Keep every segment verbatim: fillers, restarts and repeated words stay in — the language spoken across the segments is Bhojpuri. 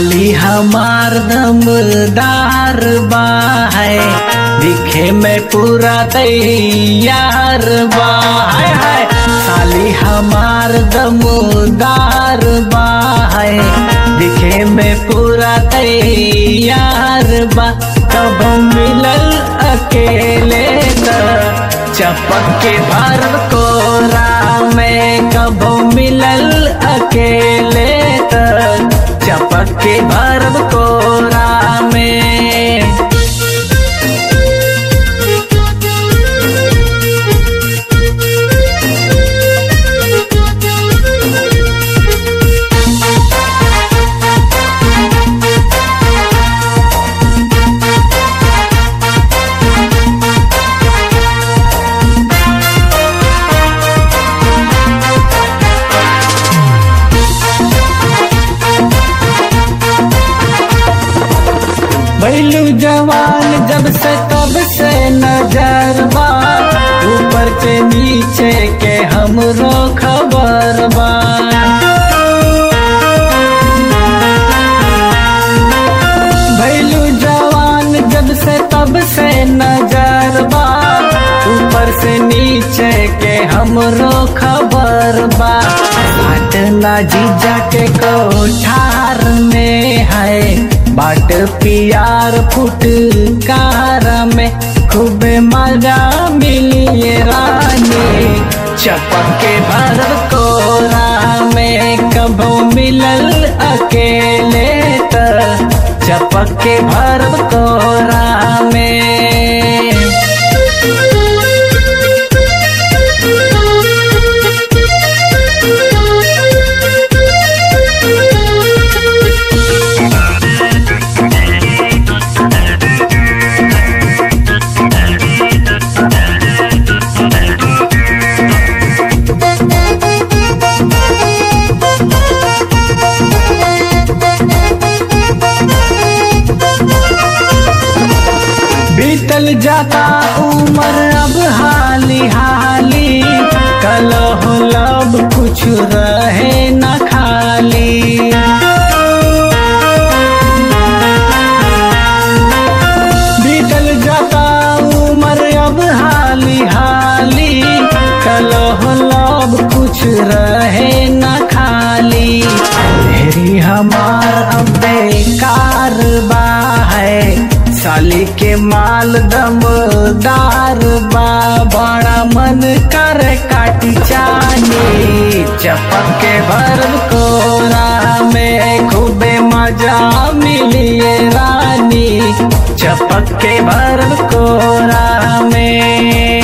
साली हमार दमदार बा है, दिखे में पूरा तैयार बा है, है। साली हमार दमदार बा है, दिखे में पूरा तैयार बा। कब मिलल अकेले त चपक के भर कोरा में, कब मिलल अकेले त चपक के भर कोरा में। भैलू जवान जब से तब से नजर बा, ऊपर से नीचे के हमरो खबर बा। भैलू जवान जब से तब से नजर बा, ऊपर से नीचे के हमरो खबर बा। घटना जीजा के कोठार में है, बाट पियार फुटकार में खूब मजा मिलिए रानी, चपक के भर कोरा में। कबो मिलल अकेले त चपक के भर कोरा में। बीतल जाता उम्र अब हाली हाली, कल हो लब कुछ रहे न खाली। बीतल जाता उम्र अब हाली हाली, कल हो लब कुछ रहे न खाली। मेरी हमार अब बेकार बा है, साली के माल दमदार बा। बड़ा मन कर काटी चानी, चपक के भर कोरा में खूबे मजा मिलिए रानी, चपक के भर कोरा में।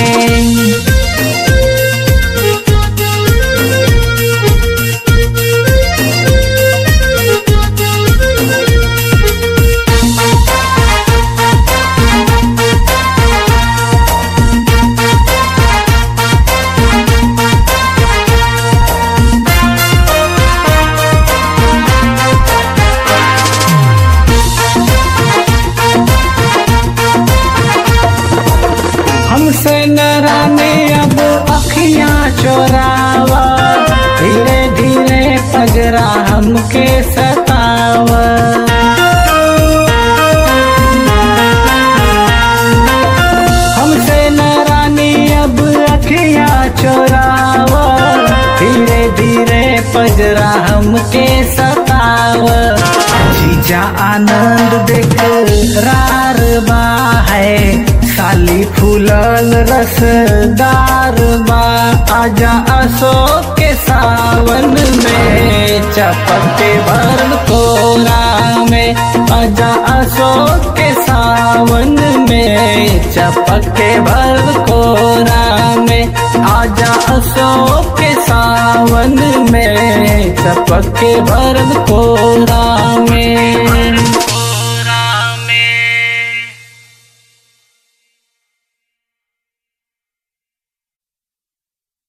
हमसे न राने अब अखियां चोरावा, धीरे धीरे पजरा हमके सतावा। हमसे न रानी अब अखियां चोरावा, धीरे धीरे पजरा हमके सतावा। जीजा आनंद देख रार बा है, साली फूलल रसदार बा। आजा अशोक के सावन में, चपक के भर कोरा में। आजा अशोक के सावन में, चपक के भर कोरा में। आजा अशोक के सावन में, चपक के भर कोरा में।